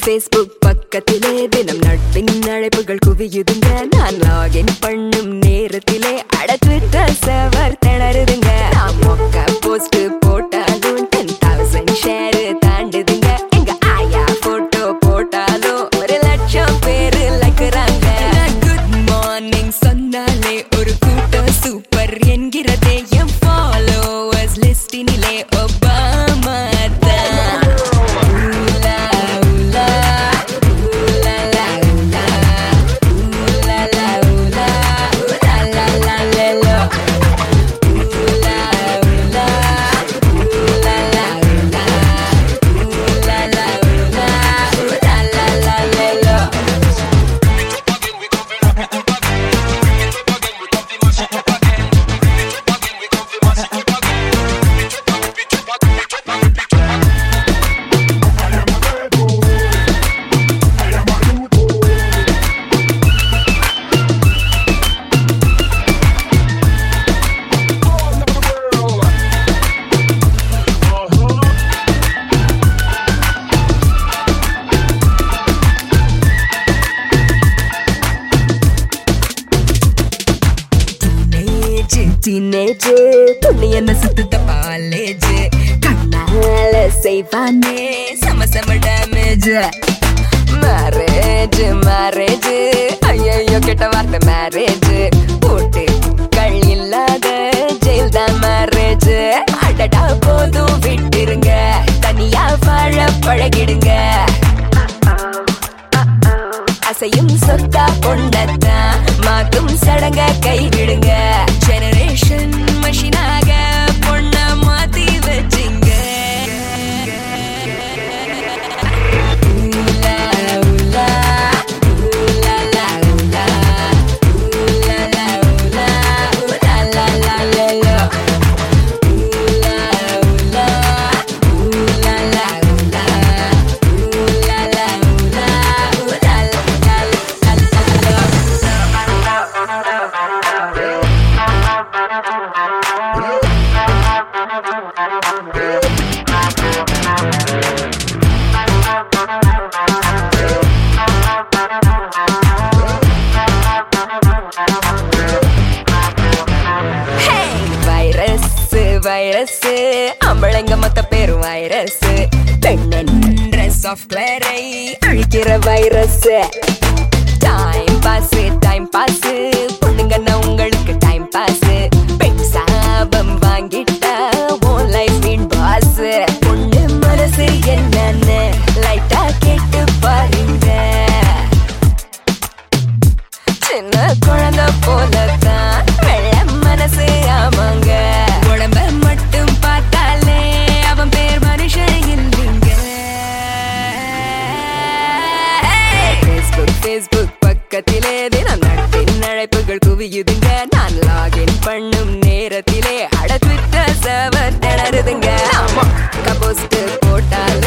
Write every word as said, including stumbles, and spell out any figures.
Facebook பக்கத்திலே தினம் நட்பின் அழைப்புகள் குவியுதுங்க. நான் லாகின் பண்ணும் நேரத்திலே அட ட்விட்டர் சர்வர் திணறுதுங்க. நான் மொக்க போஸ்ட் போட்டாலும் டென் தௌசண்ட் ஷேர் தாண்டுதுங்க. எங்க ஆயா போட்டோ போட்டாலும் ஒரு லட்சம் பேரு லைக்கிறாங்க. குட் மார்னிங் சொன்னாலே ஒரு கூட்டம் சூப்பர் என்கிறதே. என் ஃபாலோவர்ஸ் லிஸ்டினிலே ஒபாமா தான். டீனேஜ் துணி என்ன சுத்த காலேஜ் கண்ணால செய்வானே சம சம டேமேஜ். மேரேஜ் மேரேஜ் ஐயோ கெட்ட வார்த்தை மேரேஜ். போட்டு கள் இல்லாத ஜெயில் தான் மேரேஜ். அடடா போதும் விட்டுருங்க, தனியா வாழ பழகிடுங்க. அசையும் சொத்தா பொண்ணத்தான் மாத்தும் சடங்க கைவிடுங்க. ஜெனரேஷன் மஷினாக பொண்ண மாத்தி வச்சிங்க. வைரஸ் அம்பளங்க மொத்த பேரும் வைரஸ். பெண்ணென்ற சாஃப்ட்வேரை அழிக்கிற virus. Time pass time pass பொண்ணுங்கன்னா உங்களுக்கு டைம் பாஸ். பெண் சாபம் வாங்கிட்டா உன் லைஃப் இன் பாஸ். பொண்ணு மனசு என்னன்னு லைட்டா கேட்டு பாருங்க. சின்ன குழந்தை போலதான் வெள்ள மனசு ஆமாங்க. உடம்ப மட்டும் பார்த்தாலே அவன் பேர் மனுஷன் இல்லைங்க. Facebook Facebook பக்கத்திலே தினம் நட்பின் அழைப்புகள் குவியுதுங்க. நான் லாகின் பண்ணும் நேரத்திலே அட ட்விட்டர் சர்வர் திணறுதுங்க. போஸ்ட் போட்டால்